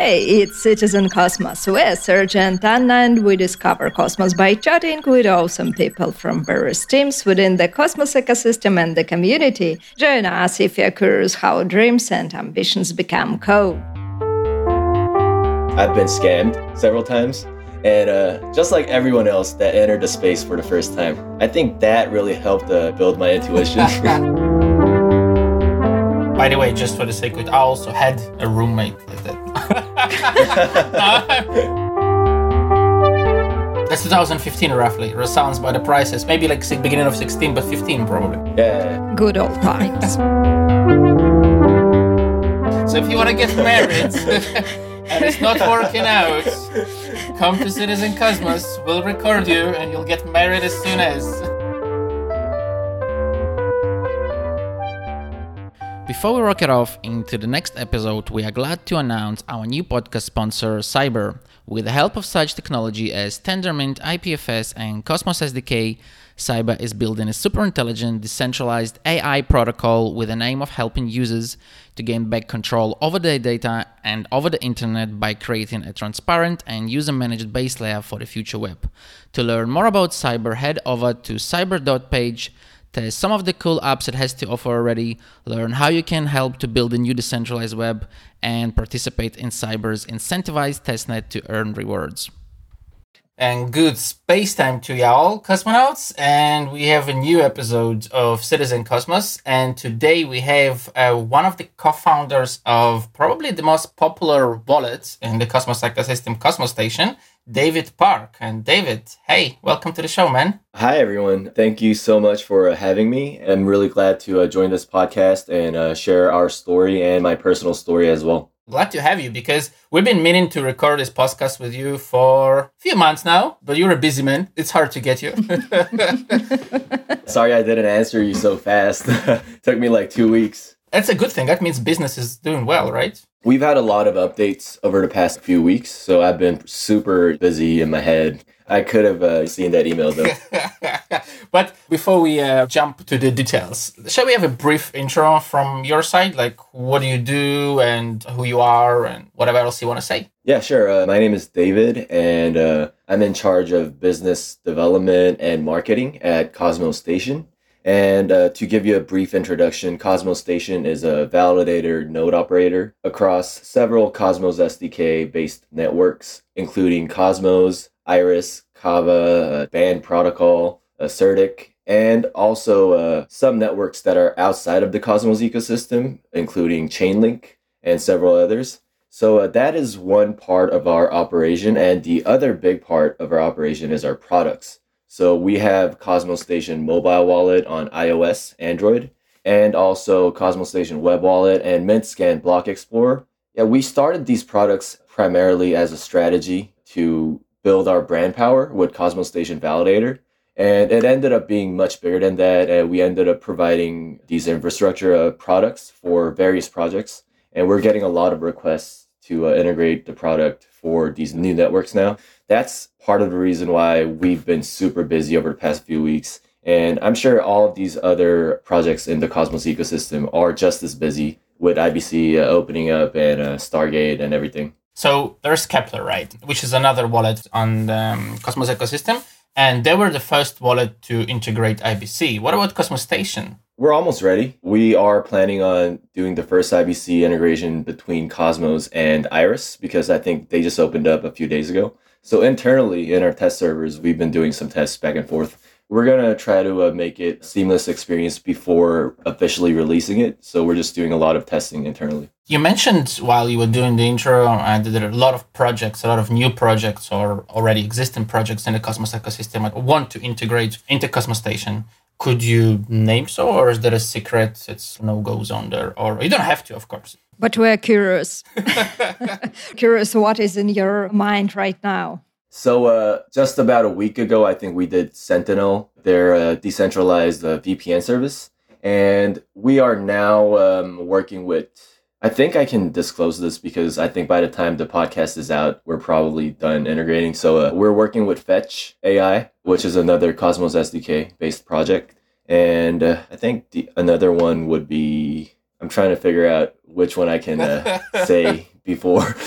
Hey, it's Citizen Cosmos. We're Serge and Anna, and we discover Cosmos by chatting with awesome people from various teams within the Cosmos ecosystem and the community. Join us if you're curious how dreams and ambitions become code. I've been scammed several times, and just like everyone else that entered the space for the first time, I think that really helped build my intuition. By the way, just for the sake of it, I also had a roommate like that. That's 2015 roughly. It sounds by the prices. Maybe like beginning of 16, but 15 probably. Yeah. Good old times. So if you want to get married and it's not working out, come to Citizen Cosmos. We'll record you and you'll get married as soon as. Before we rocket off into the next episode, we are glad to announce our new podcast sponsor, Cyber. With the help of such technology as Tendermint, IPFS, and Cosmos SDK, Cyber is building a super intelligent, decentralized AI protocol with the aim of helping users to gain back control over their data and over the internet by creating a transparent and user-managed base layer for the future web. To learn more about Cyber, head over to cyber.page. Test some of the cool apps it has to offer already, learn how you can help to build a new decentralized web, and participate in Cyber's incentivized testnet to earn rewards. And good space time to y'all, cosmonauts, and we have a new episode of Citizen Cosmos, and today we have one of the co-founders of probably the most popular wallet in the Cosmos ecosystem, Cosmos Station, David Park. And David, hey, welcome to the show, man. Hi, everyone. Thank you so much for having me. I'm really glad to join this podcast and share our story and my personal story as well. Glad to have you because we've been meaning to record this podcast with you for a few months now, but you're a busy man. It's hard to get you. Sorry I didn't answer you so fast. Took me like 2 weeks. That's a good thing. That means business is doing well, right? We've had a lot of updates over the past few weeks, so I've been super busy in my head. I could have seen that email though. But before we jump to the details, shall we have a brief intro from your side? Like, what do you do and who you are and whatever else you want to say? Yeah, sure. My name is David, and I'm in charge of business development and marketing at Cosmos Station. And to give you a brief introduction, Cosmos Station is a validator node operator across several Cosmos SDK-based networks, including Cosmos, Iris, Kava, Band Protocol, Certic, and also some networks that are outside of the Cosmos ecosystem, including Chainlink and several others. So that is one part of our operation, and the other big part of our operation is our products. So we have Cosmos Station Mobile Wallet on iOS, Android, and also Cosmos Station Web Wallet and MintScan Block Explorer. Yeah, we started these products primarily as a strategy to build our brand power with Cosmos Station Validator. And it ended up being much bigger than that. And we ended up providing these infrastructure products for various projects. And we're getting a lot of requests to integrate the product for these new networks now. That's part of the reason why we've been super busy over the past few weeks. And I'm sure all of these other projects in the Cosmos ecosystem are just as busy with IBC opening up and Stargate and everything. So there's Kepler, right? Which is another wallet on the Cosmos ecosystem. And they were the first wallet to integrate IBC. What about Cosmos Station? We're almost ready. We are planning on doing the first IBC integration between Cosmos and Iris because I think they just opened up a few days ago. So internally in our test servers, we've been doing some tests back and forth. We're going to try to make it a seamless experience before officially releasing it. So we're just doing a lot of testing internally. You mentioned while you were doing the intro that there are a lot of projects, a lot of new projects or already existing projects in the Cosmos ecosystem that want to integrate into Cosmos Station. Could you name so, or is there a secret? It's no-go zone there, or you don't have to, of course. But we're curious. Curious what is in your mind right now. So just about a week ago, I think we did Sentinel, their decentralized VPN service. And we are now working with, I think I can disclose this because I think by the time the podcast is out, we're probably done integrating. So we're working with Fetch AI, which is another Cosmos SDK-based project. And I think another one would be, I'm trying to figure out which one I can say before.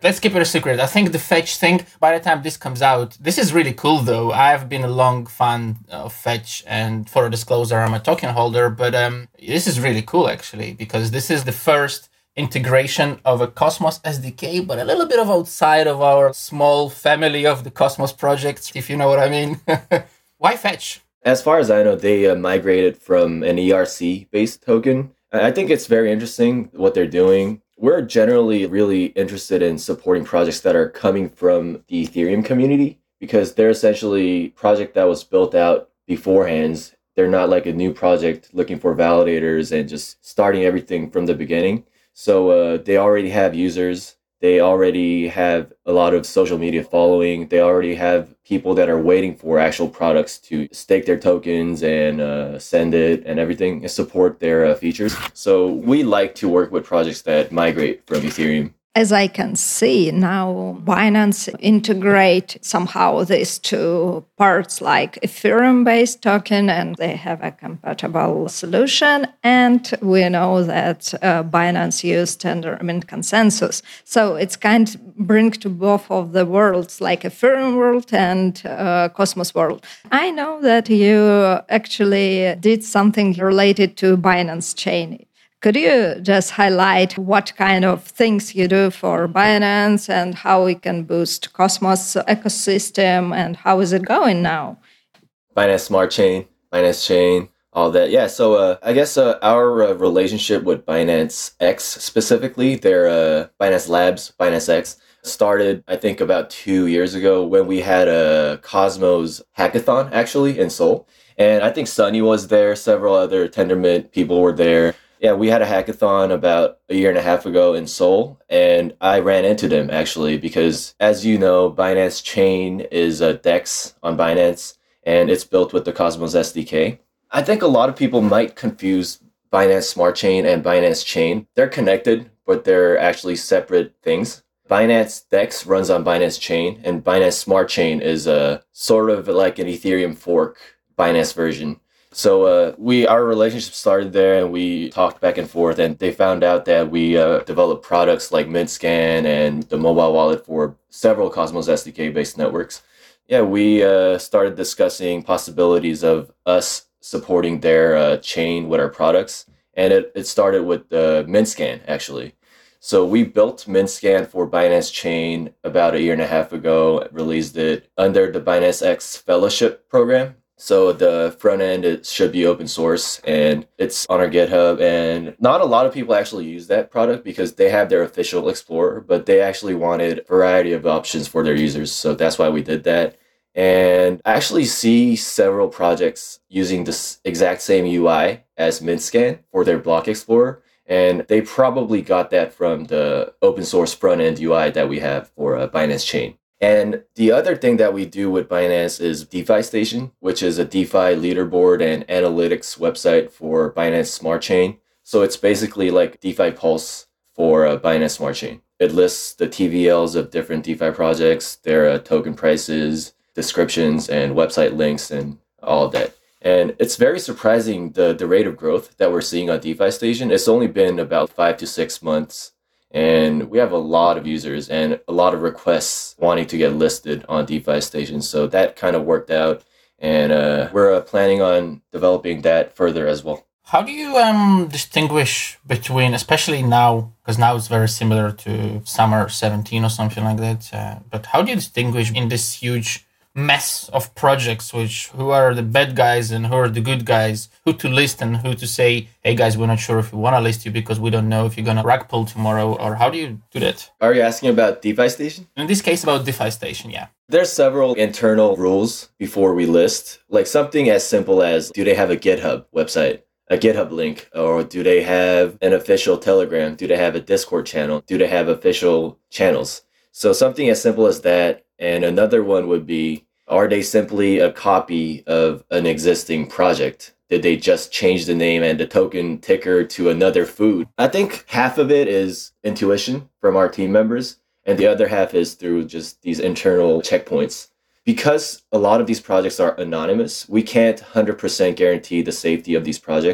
Let's keep it a secret. I think the Fetch thing, by the time this comes out, this is really cool though. I've been a long fan of Fetch, and for a disclosure, I'm a token holder, but this is really cool actually, because this is the first integration of a Cosmos SDK, but a little bit of outside of our small family of the Cosmos projects, if you know what I mean. Why Fetch? As far as I know, they migrated from an ERC-based token. I think it's very interesting what they're doing. We're generally really interested in supporting projects that are coming from the Ethereum community because they're essentially a project that was built out beforehand. They're not like a new project looking for validators and just starting everything from the beginning. So they already have users. They already have a lot of social media following. They already have people that are waiting for actual products to stake their tokens and send it and everything and support their features. So we like to work with projects that migrate from Ethereum. As I can see now, Binance integrate somehow these two parts like Ethereum-based token, and they have a compatible solution. And we know that Binance used Tendermint consensus. So it's kind of bring to both of the worlds, like Ethereum world and Cosmos world. I know that you actually did something related to Binance Chain. Could you just highlight what kind of things you do for Binance and how we can boost Cosmos ecosystem and how is it going now? Binance Smart Chain, Binance Chain, all that. Yeah, so I guess our relationship with Binance X specifically, their Binance Labs, Binance X, started, I think, about 2 years ago when we had a Cosmos hackathon, actually, in Seoul. And I think Sunny was there, several other Tendermint people were there. Yeah, we had a hackathon about a year and a half ago in Seoul, and I ran into them actually because, as you know, Binance Chain is a DEX on Binance, and it's built with the Cosmos SDK. I think a lot of people might confuse Binance Smart Chain and Binance Chain. They're connected, but they're actually separate things. Binance DEX runs on Binance Chain, and Binance Smart Chain is a sort of like an Ethereum fork Binance version. So our relationship started there, and we talked back and forth, and they found out that we developed products like MintScan and the mobile wallet for several Cosmos SDK-based networks. Yeah, we started discussing possibilities of us supporting their chain with our products, and it started with MintScan, actually. So we built MintScan for Binance Chain about a year and a half ago, released it under the Binance X Fellowship program. So the front end, it should be open source and it's on our GitHub, and not a lot of people actually use that product because they have their official Explorer, but they actually wanted a variety of options for their users. So that's why we did that. And I actually see several projects using this exact same UI as MintScan for their Block Explorer. And they probably got that from the open source front end UI that we have for Binance Chain. And the other thing that we do with Binance is DeFi Station, which is a DeFi leaderboard and analytics website for Binance Smart Chain. So it's basically like DeFi Pulse for Binance Smart Chain. It lists the TVLs of different DeFi projects, their token prices, descriptions, and website links, and all of that. And it's very surprising the rate of growth that we're seeing on DeFi Station. It's only been about 5 to 6 months. And we have a lot of users and a lot of requests wanting to get listed on DeFi Station. So that kind of worked out. And we're planning on developing that further as well. How do you distinguish between, especially now, because now it's very similar to summer 17 or something like that. But how do you distinguish in this huge mess of projects, who are the bad guys and who are the good guys, who to list and who to say, hey guys, we're not sure if we want to list you because we don't know if you're going to rug pull tomorrow, or how do you do that? Are you asking about DeFi Station? In this case, about DeFi Station, yeah. There's several internal rules before we list, like something as simple as, do they have a GitHub website, a GitHub link, or do they have an official Telegram? Do they have a Discord channel? Do they have official channels? So something as simple as that. And another one would be, are they simply a copy of an existing project? Did they just change the name and the token ticker to another food? I think half of it is intuition from our team members, and the other half is through just these internal checkpoints. Because a lot of these projects are anonymous, we can't 100% guarantee the safety of these projects,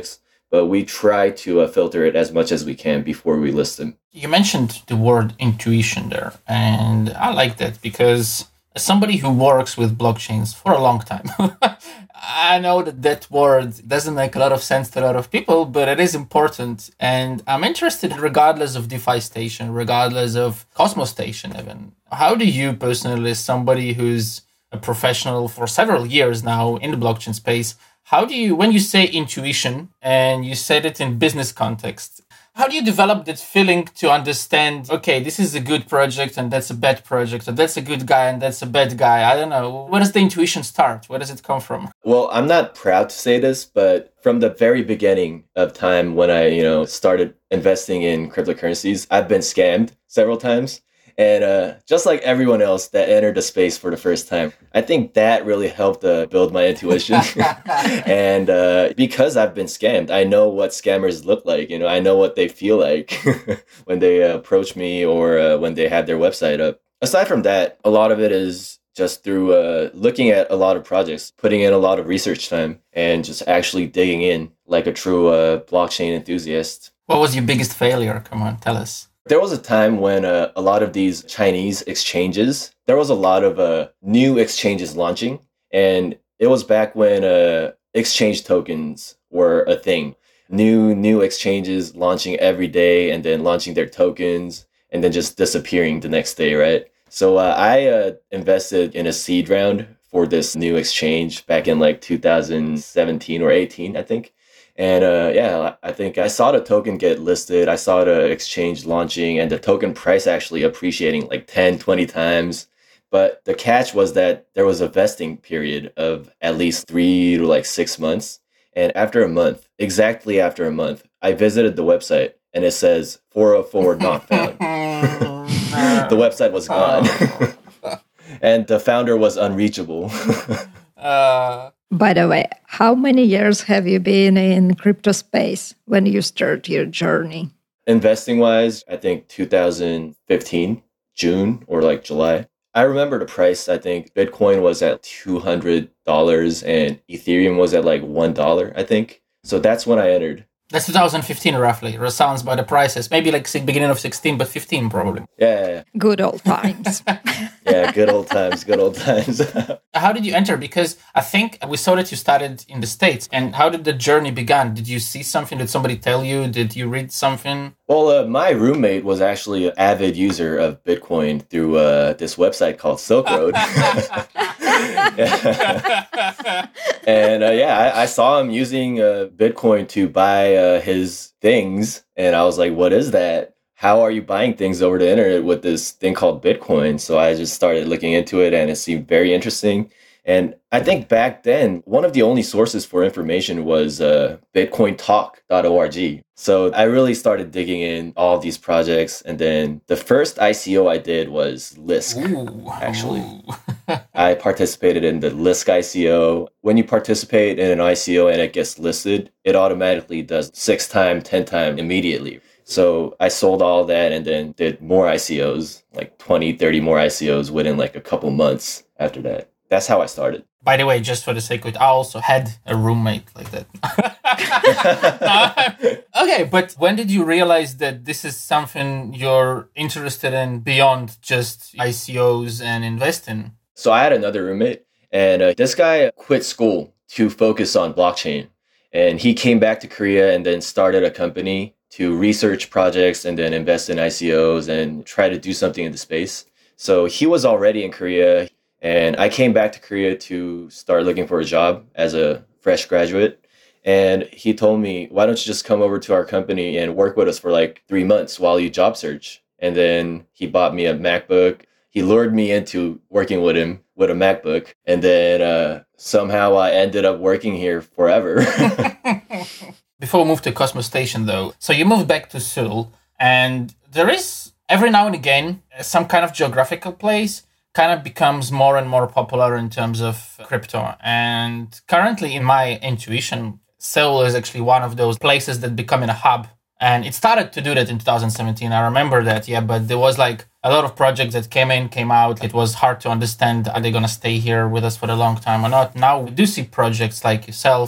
but we try to filter it as much as we can before we list them. You mentioned the word intuition there, and I like that because as somebody who works with blockchains for a long time, I know that word doesn't make a lot of sense to a lot of people, but it is important. And I'm interested, regardless of DeFi Station, regardless of Cosmos Station even. How do you personally, as somebody who's a professional for several years now in the blockchain space, how do you, when you say intuition and you said it in business context, how do you develop that feeling to understand, okay, this is a good project and that's a bad project, or that's a good guy and that's a bad guy? I don't know. Where does the intuition start? Where does it come from? Well, I'm not proud to say this, but from the very beginning of time when I, started investing in cryptocurrencies, I've been scammed several times. And just like everyone else that entered the space for the first time, I think that really helped build my intuition. And because I've been scammed, I know what scammers look like. I know what they feel like when they approach me or when they have their website up. Aside from that, a lot of it is just through looking at a lot of projects, putting in a lot of research time, and just actually digging in like a true blockchain enthusiast. What was your biggest failure? Come on, tell us. There was a time when a lot of these Chinese exchanges, there was a lot of new exchanges launching. And it was back when exchange tokens were a thing. New exchanges launching every day and then launching their tokens and then just disappearing the next day, right? So I invested in a seed round for this new exchange back in like 2017 or 18, I think. And I think I saw the token get listed. I saw the exchange launching and the token price actually appreciating like 10, 20 times. But the catch was that there was a vesting period of at least 3 to like 6 months. And after a month, exactly after a month, I visited the website and it says 404 not found. The website was gone. And the founder was unreachable. By the way, how many years have you been in crypto space when you start your journey? Investing wise, I think 2015, June or like July. I remember the price. I think Bitcoin was at $200 and Ethereum was at like $1, I think. So that's when I entered. That's 2015 roughly. It sounds by the prices. Maybe like beginning of 16, but 15 probably. Yeah. Good old times. Yeah, good old times. How did you enter? Because I think we saw that you started in the States. And how did the journey begin? Did you see something? Did somebody tell you? Did you read something? Well, my roommate was actually an avid user of Bitcoin through this website called Silk Road. And I saw him using Bitcoin to buy his things. And I was like, what is that? How are you buying things over the internet with this thing called Bitcoin? So I just started looking into it and it seemed very interesting. And I think back then, one of the only sources for information was bitcointalk.org. So I really started digging in all these projects. And then the first ICO I did was Lisk, actually. I participated in the Lisk ICO. When you participate in an ICO and it gets listed, it automatically does 6 times, 10 times immediately. So I sold all that and then did more ICOs, like 20, 30 more ICOs within like a couple months after that. That's how I started. By the way, just for the sake of it, I also had a roommate like that. Okay, but when did you realize that this is something you're interested in beyond just ICOs and investing? So I had another roommate, and this guy quit school to focus on blockchain. And he came back to Korea and then started a company to research projects and then invest in ICOs and try to do something in the space. So he was already in Korea. And I came back to Korea to start looking for a job as a fresh graduate. And he told me, why don't you just come over to our company and work with us for like 3 months while you job search? And then he bought me a MacBook. He lured me into working with him with a MacBook. And then somehow I ended up working here forever. Before we move to Cosmos Station, though, so you moved back to Seoul. And there is, every now and again, some kind of geographical place kind of becomes more and more popular in terms of crypto. And currently, in my intuition, Seoul is actually one of those places that becoming a hub. And it started to do that in 2017. I remember that, but there was like a lot of projects that came in, came out. It was hard to understand, are they going to stay here with us for a long time or not? Now we do see projects like yourself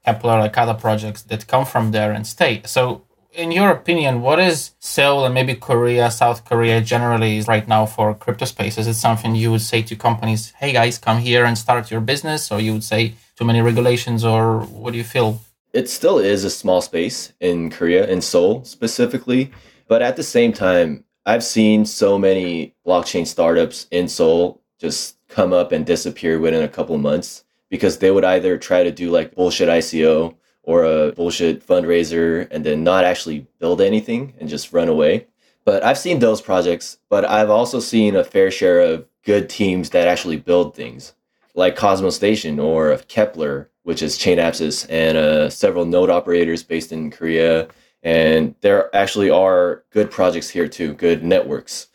Kepler, like other projects that come from there and stay. So in your opinion, what is Seoul and maybe Korea, South Korea generally right now for crypto space? Is it something you would say to companies, hey guys, come here and start your business? Or you would say too many regulations, or what do you feel? It still is a small space in Korea, in Seoul specifically. But at the same time, I've seen so many blockchain startups in Seoul just come up and disappear within a couple of months because they would either try to do like bullshit ICO or a bullshit fundraiser and then not actually build anything and just run away. But I've seen those projects, but I've also seen a fair share of good teams that actually build things like Cosmos Station or Kepler, which is Chainapsis, and several node operators based in Korea. And there actually are good projects here too, good networks.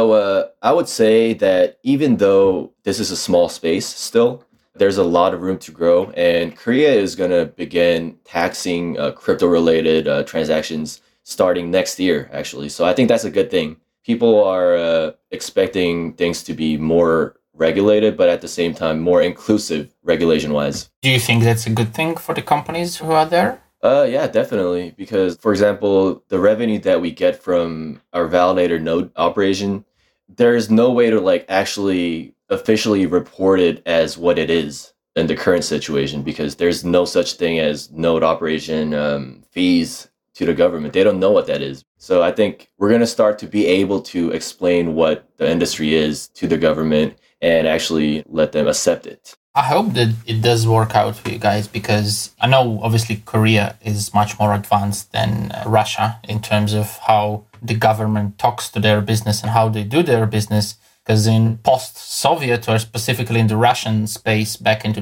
So I would say that even though this is a small space still, there's a lot of room to grow. And Korea is going to begin taxing crypto-related transactions starting next year, actually. So I think that's a good thing. People are expecting things to be more regulated, but at the same time, more inclusive regulation-wise. Do you think that's a good thing for the companies who are there? Yeah, definitely. Because, for example, the revenue that we get from our validator node operation, there is no way to like actually officially report it as what it is in the current situation because there's no such thing as node operation fees to the government. They don't know what that is. So I think we're going to start to be able to explain what the industry is to the government and actually let them accept it. I hope that it does work out for you guys because I know obviously Korea is much more advanced than Russia in terms of how the government talks to their business and how they do their business. Because in post-Soviet or specifically in the Russian space back in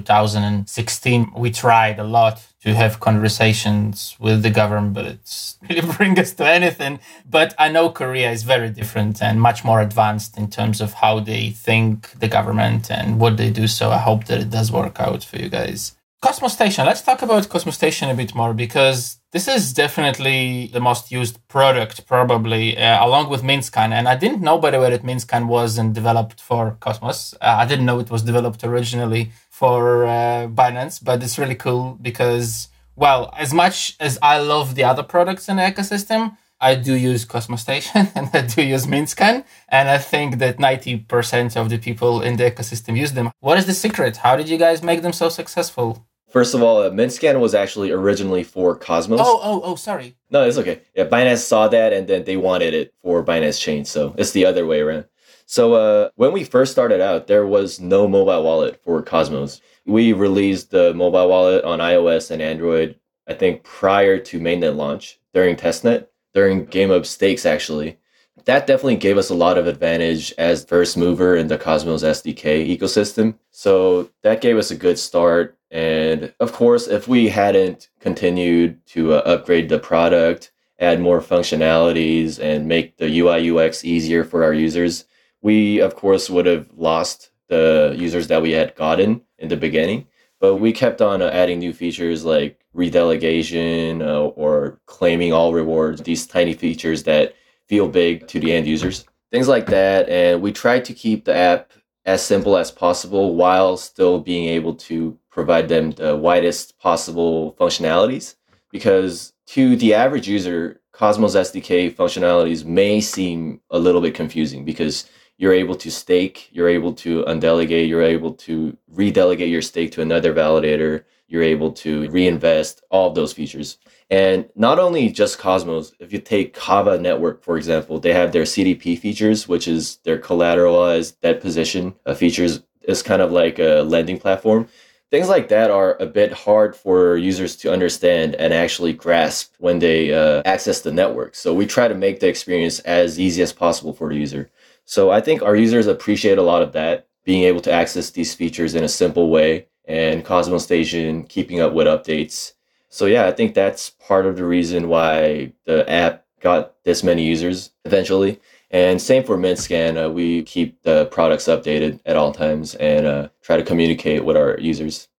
2016, we tried a lot to have conversations with the government, but it's really bring us to anything. But I know Korea is very different and much more advanced in terms of how they think the government and what they do. So I hope that it does work out for you guys. Cosmos Station. Let's talk about Cosmos Station a bit more because this is definitely the most used product probably along with Minscan. And I didn't know, by the way, that Minscan wasn't developed for Cosmos. I didn't know it was developed originally for Binance, but it's really cool because, well, as much as I love the other products in the ecosystem, I do use Cosmos Station and I do use Minscan. And I think that 90% of the people in the ecosystem use them. What is the secret? How did you guys make them so successful? First of all, Minscan was actually originally for Cosmos. Sorry. No, it's okay. Yeah, Binance saw that and then they wanted it for Binance Chain. So it's the other way around. So when we first started out, there was no mobile wallet for Cosmos. We released the mobile wallet on iOS and Android, I think prior to mainnet launch during testnet, during Game Up Stakes actually. That definitely gave us a lot of advantage as first mover in the Cosmos SDK ecosystem. So that gave us a good start. And of course, if we hadn't continued to upgrade the product, add more functionalities, and make the UI UX easier for our users, we of course would have lost the users that we had gotten in the beginning. But we kept on adding new features like redelegation or claiming all rewards, these tiny features that feel big to the end users, things like that. And we tried to keep the app as simple as possible while still being able to provide them the widest possible functionalities. Because to the average user, Cosmos SDK functionalities may seem a little bit confusing because you're able to stake, you're able to undelegate, you're able to redelegate your stake to another validator, you're able to reinvest, all of those features. And not only just Cosmos, if you take Kava Network, for example, they have their CDP features, which is their collateralized debt position features. It's kind of like a lending platform. Things like that are a bit hard for users to understand and actually grasp when they access the network. So we try to make the experience as easy as possible for the user. So I think our users appreciate a lot of that, being able to access these features in a simple way, and Cosmos Station keeping up with updates. So yeah, I think that's part of the reason why the app got this many users eventually. And same for Minscan, we keep the products updated at all times and try to communicate with our users.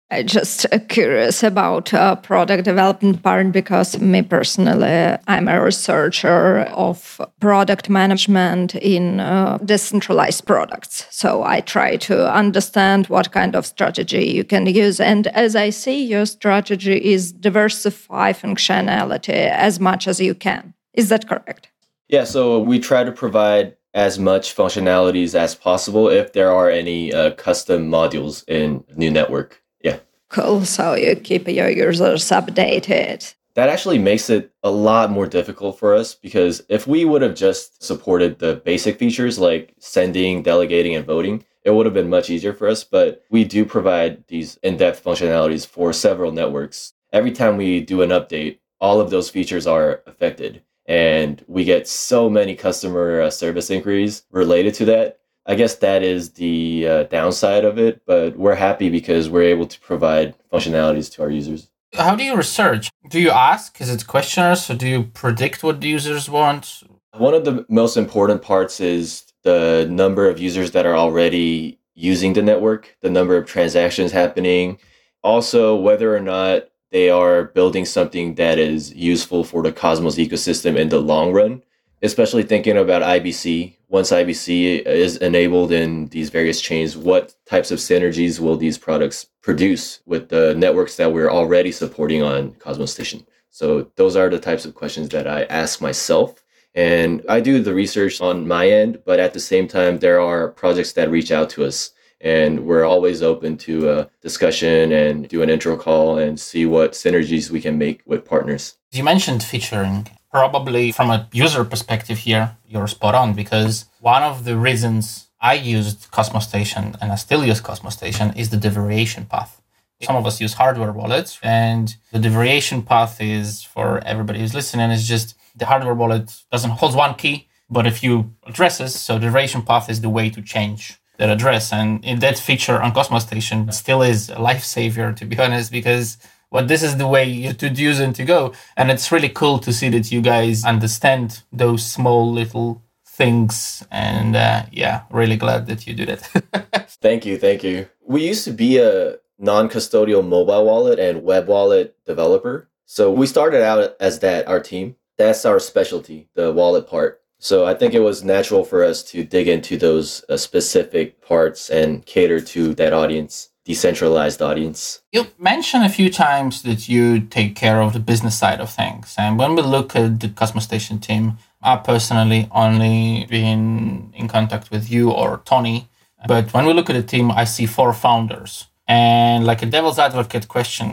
I just curious about product development part because me personally, I'm a researcher of product management in decentralized products. So I try to understand what kind of strategy you can use. And as I see, your strategy is diversify functionality as much as you can. Is that correct? Yeah, so we try to provide as much functionalities as possible if there are any custom modules in new network. Yeah. Cool. So you keep your users updated. That actually makes it a lot more difficult for us because if we would have just supported the basic features like sending, delegating, and voting, it would have been much easier for us. But we do provide these in-depth functionalities for several networks. Every time we do an update, all of those features are affected. And we get so many customer service inquiries related to that. I guess that is the downside of it, but we're happy because we're able to provide functionalities to our users. How do you research? Do you ask? Is it questionnaires? Or do you predict what the users want? One of the most important parts is the number of users that are already using the network, the number of transactions happening, also whether or not they are building something that is useful for the Cosmos ecosystem in the long run, especially thinking about IBC. Once IBC is enabled in these various chains, what types of synergies will these products produce with the networks that we're already supporting on Cosmos Station? So those are the types of questions that I ask myself. And I do the research on my end, but at the same time, there are projects that reach out to us. And we're always open to a discussion and do an intro call and see what synergies we can make with partners. You mentioned featuring. Probably from a user perspective here, you're spot on, because one of the reasons I used Cosmos Station and I still use Cosmos Station is the variation path. Some of us use hardware wallets, and the variation path is, for everybody who's listening, is just the hardware wallet doesn't hold one key, but a few addresses. So the variation path is the way to change that address. And in that feature on Cosmos Station still is a lifesaver, to be honest, because this is the way you to use and to go. And it's really cool to see that you guys understand those small little things. And really glad that you do that. Thank you. We used to be a non-custodial mobile wallet and web wallet developer. So we started out as that, our team. That's our specialty, the wallet part. So I think it was natural for us to dig into those specific parts and cater to that audience. Decentralized audience. You mentioned a few times that you take care of the business side of things. And when we look at the Cosmos Station team, I personally only been in contact with you or Tony. But when we look at the team, I see 4 founders. And like a devil's advocate question,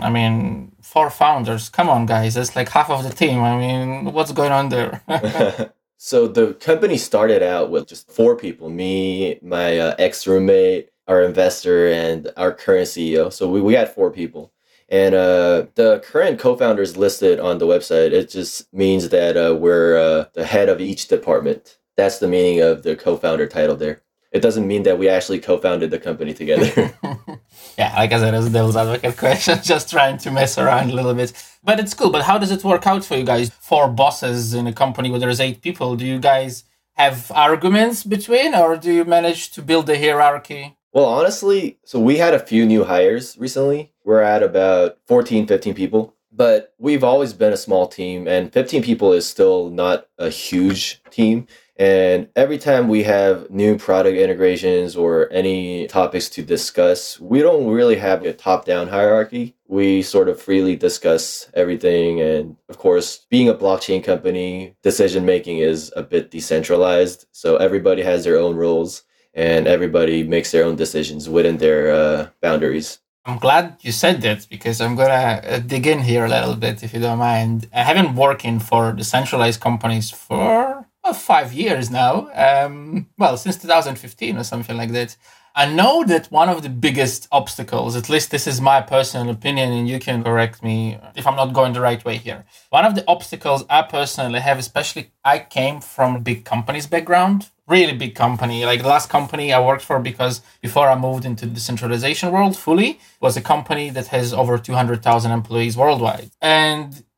4 founders, come on guys, that's like half of the team. What's going on there? So the company started out with just 4 people, me, my ex-roommate, our investor, and our current CEO. So we had 4 people. And the current co-founders listed on the website, it just means that we're the head of each department. That's the meaning of the co-founder title there. It doesn't mean that we actually co-founded the company together. Yeah, like I said, it was a devil's advocate question, just trying to mess around a little bit. But it's cool. But how does it work out for you guys? 4 bosses in a company where there's 8 people. Do you guys have arguments between, or do you manage to build a hierarchy? Well, honestly, so we had a few new hires recently. We're at about 14, 15 people, but we've always been a small team, and 15 people is still not a huge team. And every time we have new product integrations or any topics to discuss, we don't really have a top-down hierarchy. We sort of freely discuss everything. And of course, being a blockchain company, decision-making is a bit decentralized. So everybody has their own roles, and everybody makes their own decisions within their boundaries. I'm glad you said that, because I'm going to dig in here a little bit, if you don't mind. I have been working for decentralized companies for 5 years now. Since 2015 or something like that. I know that one of the biggest obstacles, at least this is my personal opinion, and you can correct me if I'm not going the right way here. One of the obstacles I personally have, especially I came from a big company's background, really big company. Like the last company I worked for, because before I moved into the decentralization world fully, was a company that has over 200,000 employees worldwide. And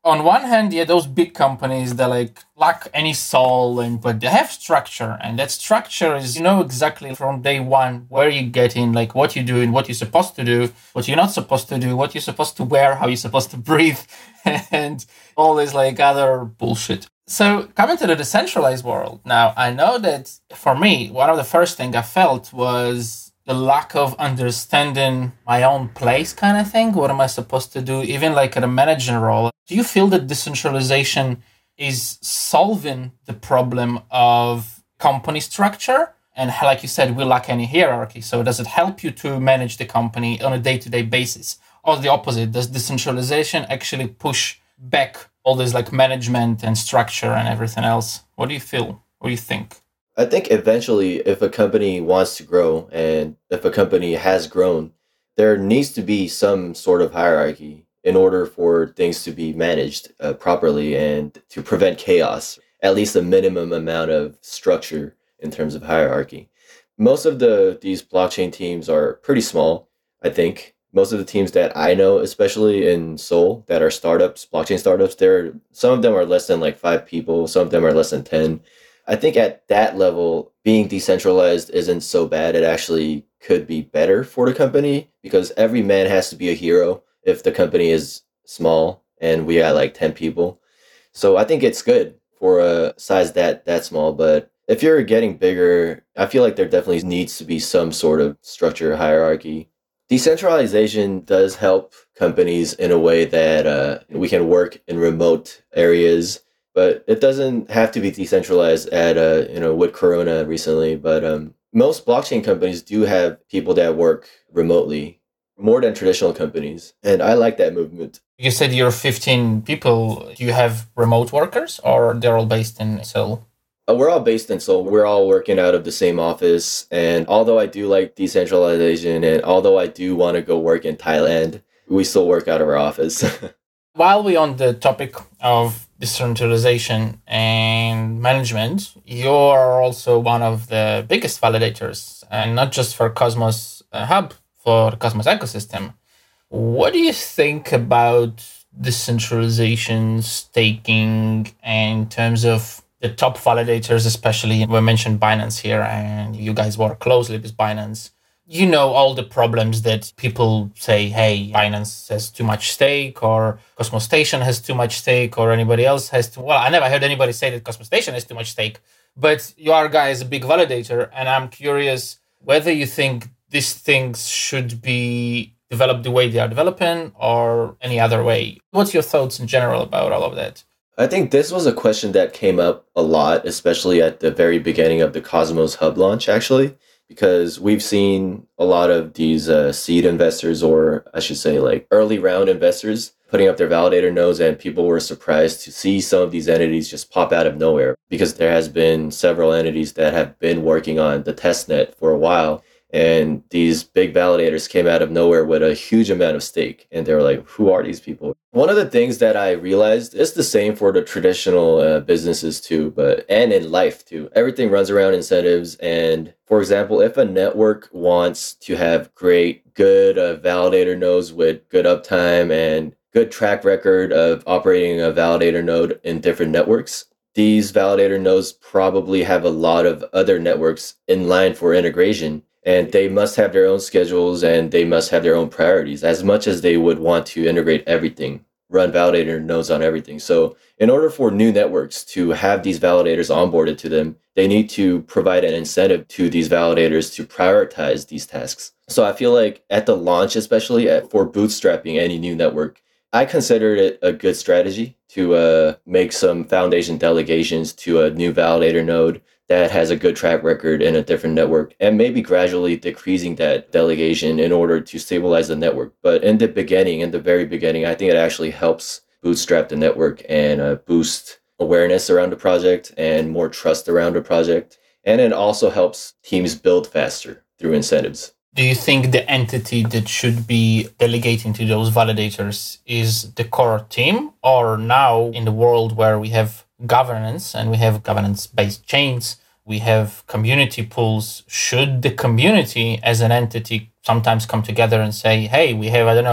On one hand, yeah, those big companies, they like lack any soul, but they have structure, and that structure is, you know, exactly from day one where you get in, like what you do and what you're supposed to do, what you're not supposed to do, what you're supposed to wear, how you're supposed to breathe, and all this like other bullshit. So coming to the decentralized world, now I know that for me, one of the first things I felt was the lack of understanding my own place kind of thing. What am I supposed to do? Even like at a management role. Do you feel that decentralization is solving the problem of company structure? And like you said, we lack any hierarchy. So does it help you to manage the company on a day-to-day basis? Or the opposite? Does decentralization actually push back all this like management and structure and everything else? What do you feel? What do you think? I think eventually, if a company wants to grow and if a company has grown, there needs to be some sort of hierarchy in order for things to be managed properly and to prevent chaos, at least a minimum amount of structure in terms of hierarchy. Most of these blockchain teams are pretty small, I think. Most of the teams that I know, especially in Seoul, that are startups, blockchain startups, some of them are less than like 5 people, some of them are less than 10. I think at that level, being decentralized isn't so bad. It actually could be better for the company because every man has to be a hero if the company is small and we got like 10 people. So I think it's good for a size that small. But if you're getting bigger, I feel like there definitely needs to be some sort of structure hierarchy. Decentralization does help companies in a way that we can work in remote areas. But it doesn't have to be decentralized with Corona recently. But most blockchain companies do have people that work remotely, more than traditional companies. And I like that movement. You said you're 15 people. Do you have remote workers or they're all based in Seoul? We're all based in Seoul. We're all working out of the same office. And although I do like decentralization and although I do want to go work in Thailand, we still work out of our office. While we're on the topic of decentralization and management, you're also one of the biggest validators, and not just for Cosmos Hub, for the Cosmos ecosystem. What do you think about decentralization, staking, in terms of the top validators, especially? We mentioned Binance here, and you guys work closely with Binance. You know all the problems that people say, hey, Binance has too much stake, or Cosmos Station has too much stake, or anybody else has too... Well, I never heard anybody say that Cosmos Station has too much stake, but your guy is a big validator, and I'm curious whether you think these things should be developed the way they are developing or any other way. What's your thoughts in general about all of that? I think this was a question that came up a lot, especially at the very beginning of the Cosmos Hub launch, actually. Because we've seen a lot of these seed investors, or I should say like early round investors, putting up their validator nodes, and people were surprised to see some of these entities just pop out of nowhere because there has been several entities that have been working on the testnet for a while. And these big validators came out of nowhere with a huge amount of stake. And they were like, who are these people? One of the things that I realized is the same for the traditional businesses too, and in life too. Everything runs around incentives. And for example, if a network wants to have good validator nodes with good uptime and good track record of operating a validator node in different networks, these validator nodes probably have a lot of other networks in line for integration. And they must have their own schedules and they must have their own priorities as much as they would want to integrate everything, run validator nodes on everything. So in order for new networks to have these validators onboarded to them, they need to provide an incentive to these validators to prioritize these tasks. So I feel like at the launch, especially for bootstrapping any new network, I considered it a good strategy to make some foundation delegations to a new validator node that has a good track record in a different network, and maybe gradually decreasing that delegation in order to stabilize the network. But in the very beginning, I think it actually helps bootstrap the network and boost awareness around the project and more trust around the project. And it also helps teams build faster through incentives. Do you think the entity that should be delegating to those validators is the core team? Or now in the world where we have governance and we have governance-based chains, we have community pools, should the community as an entity sometimes come together and say, hey, we have,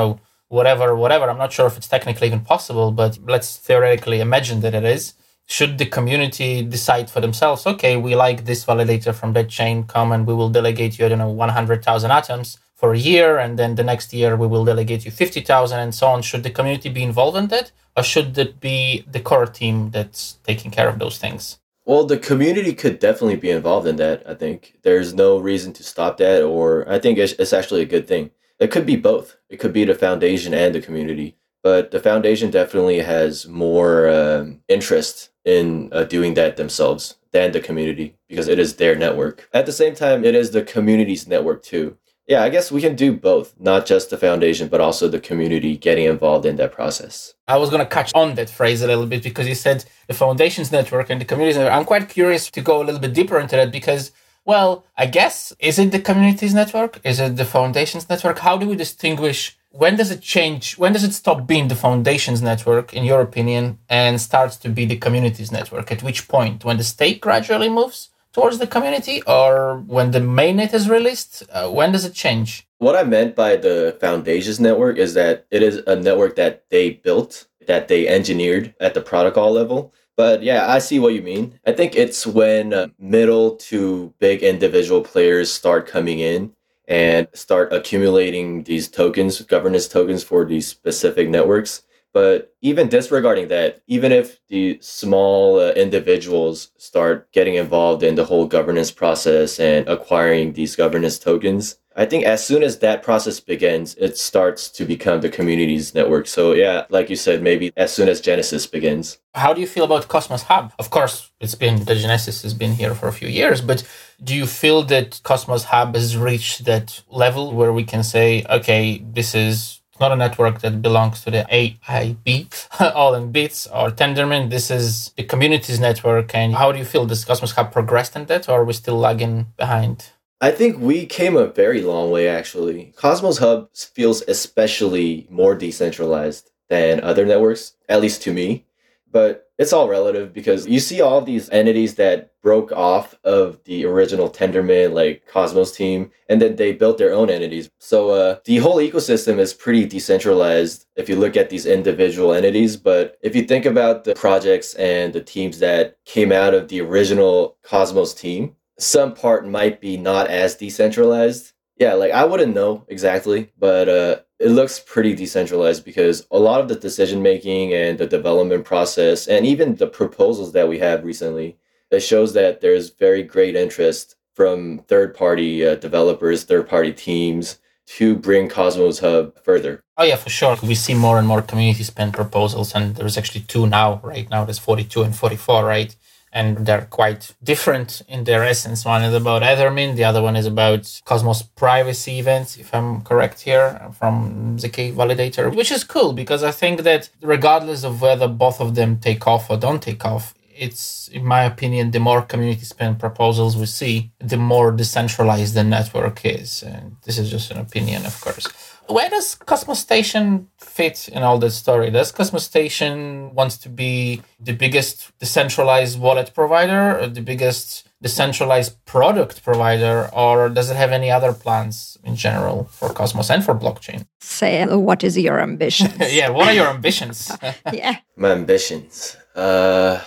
whatever. I'm not sure if it's technically even possible, but let's theoretically imagine that it is. Should the community decide for themselves, okay, we like this validator from that chain, come and we will delegate you, 100,000 atoms for a year, and then the next year we will delegate you 50,000 and so on. Should the community be involved in that, or should it be the core team that's taking care of those things? Well, the community could definitely be involved in that, I think. There's no reason to stop that, or I think it's actually a good thing. It could be both. It could be the foundation and the community. But the foundation definitely has more interest in doing that themselves than the community because it is their network. At the same time, it is the community's network too. Yeah, I guess we can do both, not just the foundation, but also the community getting involved in that process. I was going to catch on that phrase a little bit because you said the foundation's network and the community's network. I'm quite curious to go a little bit deeper into that because, well, I guess, is it the community's network? Is it the foundation's network? How do we distinguish? When does it change? When does it stop being the foundation's network, in your opinion, and starts to be the community's network? At which point? When the stake gradually moves towards the community, or when the mainnet is released? When does it change? What I meant by the foundation's network is that it is a network that they built, that they engineered at the protocol level. But yeah, I see what you mean. I think it's when middle to big individual players start coming in and start accumulating these tokens, governance tokens for these specific networks. But even disregarding that, even if the small individuals start getting involved in the whole governance process and acquiring these governance tokens, I think as soon as that process begins, it starts to become the community's network. So yeah, like you said, maybe as soon as Genesis begins. How do you feel about Cosmos Hub? Of course, the Genesis has been here for a few years, but do you feel that Cosmos Hub has reached that level where we can say, okay, this is not a network that belongs to the AIB, all in bits, or Tendermint. This is the community's network. And how do you feel? Does Cosmos Hub progressed in that, or are we still lagging behind? I think we came a very long way, actually. Cosmos Hub feels especially more decentralized than other networks, at least to me. But it's all relative because you see all these entities that broke off of the original Tendermint, like Cosmos team, and then they built their own entities. So the whole ecosystem is pretty decentralized if you look at these individual entities. But if you think about the projects and the teams that came out of the original Cosmos team, some part might be not as decentralized. Yeah, like I wouldn't know exactly, but it looks pretty decentralized because a lot of the decision making and the development process and even the proposals that we have recently, it shows that there's very great interest from third-party developers, third-party teams to bring Cosmos Hub further. Oh yeah, for sure. We see more and more community spend proposals, and there's actually two now. Right now, there's 42 and 44, right? And they're quite different in their essence. One is about Ethermint, the other one is about Cosmos privacy events, if I'm correct here, from ZK Validator, which is cool because I think that regardless of whether both of them take off or don't take off, it's, in my opinion, the more community spend proposals we see, the more decentralized the network is. And this is just an opinion, of course. Where does Cosmos Station fit in all this story? Does Cosmos Station want to be the biggest decentralized wallet provider or the biggest decentralized product provider, or does it have any other plans in general for Cosmos and for blockchain? Say, what is your ambition? Yeah, what are your ambitions? Yeah. My ambitions. That's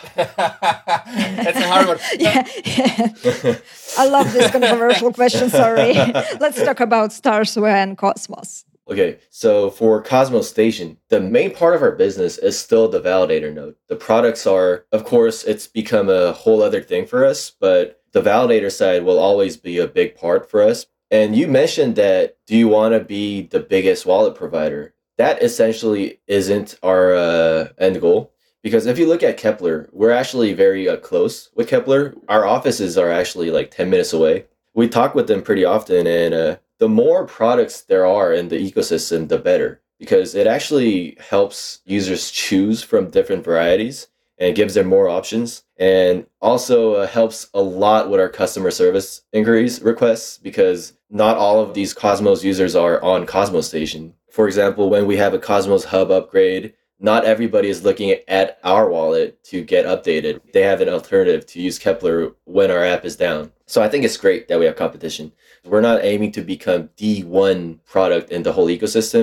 a hard one. Yeah. I love this controversial question, sorry. Let's talk about Starsware and Cosmos. Okay, so for Cosmos Station, the main part of our business is still the validator node. The products are, of course, it's become a whole other thing for us, but the validator side will always be a big part for us. And you mentioned that, do you want to be the biggest wallet provider? That essentially isn't our end goal. Because if you look at Keplr, we're actually very close with Keplr. Our offices are actually like 10 minutes away. We talk with them pretty often, and the more products there are in the ecosystem, the better. Because it actually helps users choose from different varieties and gives them more options. And also helps a lot with our customer service inquiries requests, because not all of these Cosmos users are on Cosmos Station. For example, when we have a Cosmos Hub upgrade, not everybody is looking at our wallet to get updated. They have an alternative to use Keplr when our app is down. So I think it's great that we have competition. We're not aiming to become the one product in the whole ecosystem.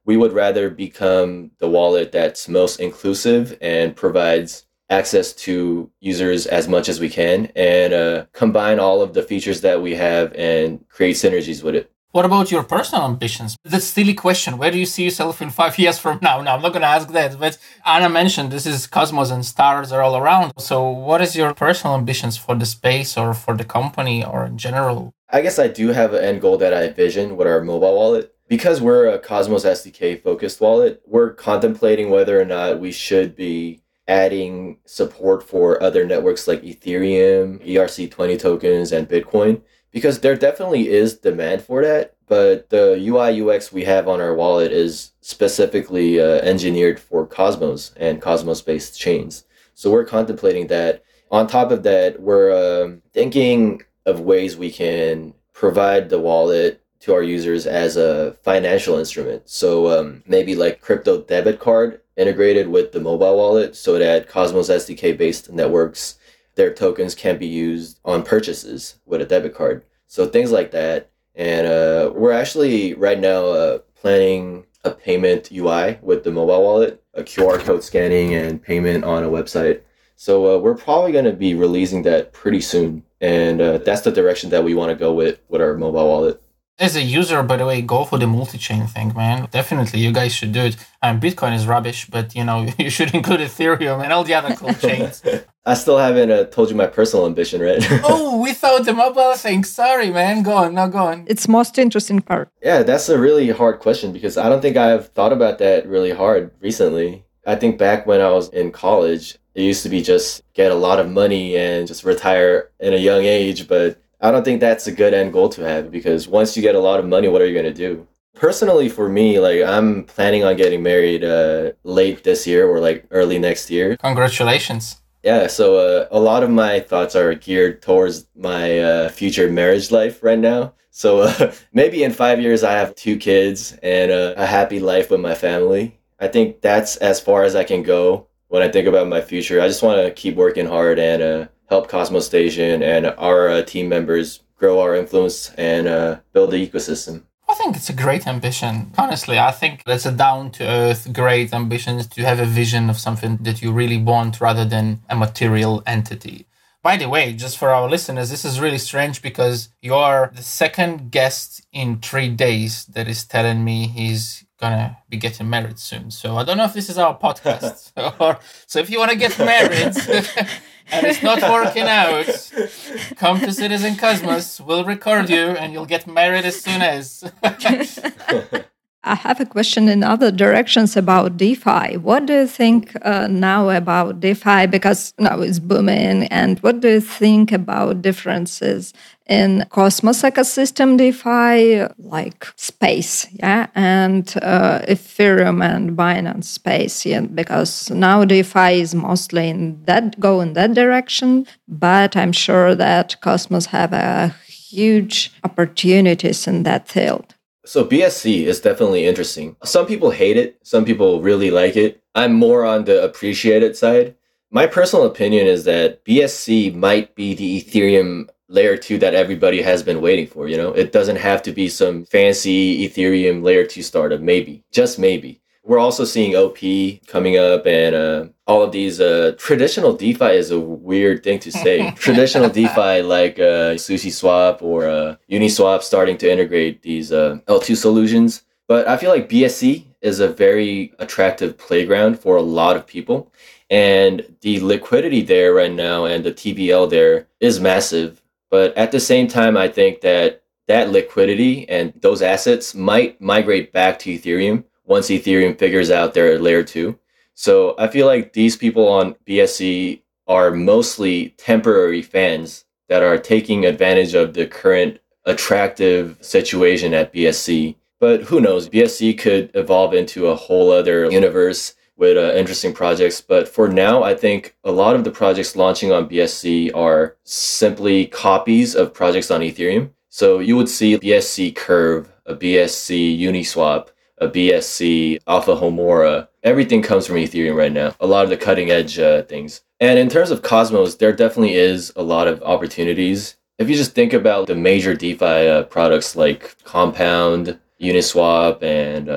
We would rather become the wallet that's most inclusive and provides access to users as much as we can, and combine all of the features that we have and create synergies with it. What about your personal ambitions? That's a silly question. Where do you see yourself in 5 years from now? No, I'm not going to ask that. But Anna mentioned this is Cosmos and stars are all around. So what is your personal ambitions for the space or for the company or in general? I guess I do have an end goal that I envision with our mobile wallet. Because we're a Cosmos SDK focused wallet, we're contemplating whether or not we should be adding support for other networks like Ethereum, ERC20 tokens, and Bitcoin, because there definitely is demand for that. But the UI UX we have on our wallet is specifically engineered for Cosmos and Cosmos-based chains. So we're contemplating that. On top of that, we're thinking of ways we can provide the wallet to our users as a financial instrument. So maybe like crypto debit card integrated with the mobile wallet so that Cosmos SDK based networks, their tokens can be used on purchases with a debit card. So things like that. And we're actually right now planning a payment UI with the mobile wallet, a QR code scanning and payment on a website. So we're probably going to be releasing that pretty soon. And that's the direction that we want to go with our mobile wallet. As a user, by the way, go for the multi-chain thing, man. Definitely, you guys should do it. Bitcoin is rubbish, but you should include Ethereum and all the other cool chains. I still haven't told you my personal ambition, right? Oh, without the mobile thing. Sorry, man. Go on. It's most interesting part. Yeah, that's a really hard question because I don't think I've thought about that really hard recently. I think back when I was in college, it used to be just get a lot of money and just retire in a young age, but I don't think that's a good end goal to have because once you get a lot of money, what are you going to do? Personally, for me, I'm planning on getting married late this year or early next year. Congratulations. Yeah, so a lot of my thoughts are geared towards my future marriage life right now. So maybe in 5 years, I have 2 kids and a happy life with my family. I think that's as far as I can go when I think about my future. I just want to keep working hard and help Cosmos Station and our team members grow our influence and build the ecosystem. I think it's a great ambition. Honestly, I think that's a down-to-earth, great ambition to have a vision of something that you really want rather than a material entity. By the way, just for our listeners, this is really strange because you are the second guest in 3 days that is telling me he's gonna be getting married soon. So I don't know if this is our podcast. So if you want to get married and it's not working out, come to Citizen Cosmos. We'll record you and you'll get married as soon as. I have a question in other directions about DeFi. What do you think now about DeFi? Because now it's booming. And what do you think about differences in Cosmos ecosystem DeFi, like space, and Ethereum and Binance space? Yeah, because now DeFi is mostly in that direction. But I'm sure that Cosmos have a huge opportunities in that field. So BSC is definitely interesting. Some people hate it. Some people really like it. I'm more on the appreciated side. My personal opinion is that BSC might be the Ethereum layer 2 that everybody has been waiting for. It doesn't have to be some fancy Ethereum layer 2 startup. Maybe, just maybe. We're also seeing OP coming up and all of these traditional DeFi is a weird thing to say. Traditional DeFi like SushiSwap or Uniswap starting to integrate these L2 solutions. But I feel like BSC is a very attractive playground for a lot of people. And the liquidity there right now and the TVL there is massive. But at the same time, I think that liquidity and those assets might migrate back to Ethereum once Ethereum figures out their layer 2. So I feel like these people on BSC are mostly temporary fans that are taking advantage of the current attractive situation at BSC. But who knows? BSC could evolve into a whole other universe with interesting projects. But for now, I think a lot of the projects launching on BSC are simply copies of projects on Ethereum. So you would see BSC Curve, a BSC Uniswap, a BSC Alpha Homora. Everything comes from Ethereum right now. A lot of the cutting edge things. And in terms of Cosmos, there definitely is a lot of opportunities. If you just think about the major DeFi products like Compound, Uniswap, and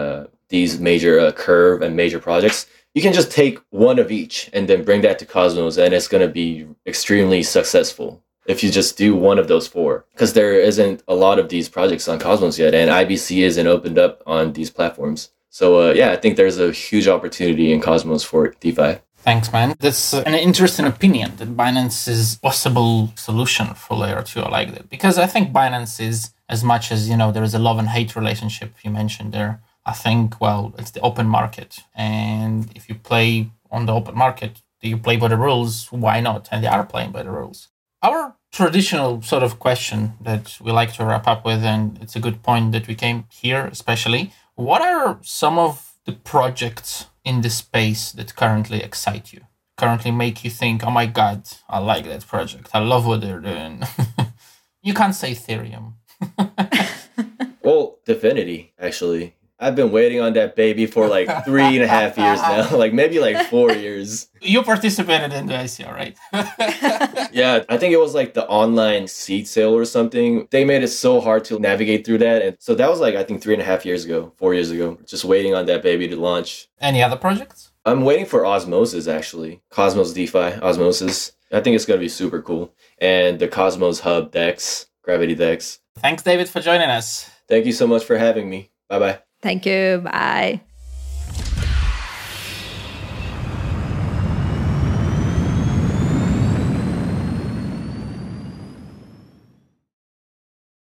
these major Curve and major projects, you can just take one of each and then bring that to Cosmos, and it's going to be extremely successful if you just do one of those four, because there isn't a lot of these projects on Cosmos yet, and IBC isn't opened up on these platforms. So I think there's a huge opportunity in Cosmos for DeFi. Thanks, man. That's an interesting opinion that Binance is possible solution for layer 2. I like that, because I think Binance is, as much as, there is a love and hate relationship you mentioned there, I think, it's the open market. And if you play on the open market, do you play by the rules? Why not? And they are playing by the rules. Our traditional sort of question that we like to wrap up with, and it's a good point that we came here especially, what are some of the projects in the space that currently excite you? Currently make you think, oh my God, I like that project. I love what they're doing. You can't say Ethereum. Well, Dfinity, actually. I've been waiting on that baby for 3.5 years now, maybe 4 years. You participated in the ICO, right? Yeah, I think it was the online seed sale or something. They made it so hard to navigate through that. And so that was I think 3.5 years ago, 4 years ago, just waiting on that baby to launch. Any other projects? I'm waiting for Osmosis, actually. Cosmos DeFi, Osmosis. I think it's going to be super cool. And the Cosmos Hub DEX, Gravity DEX. Thanks, David, for joining us. Thank you so much for having me. Bye-bye. Thank you. Bye.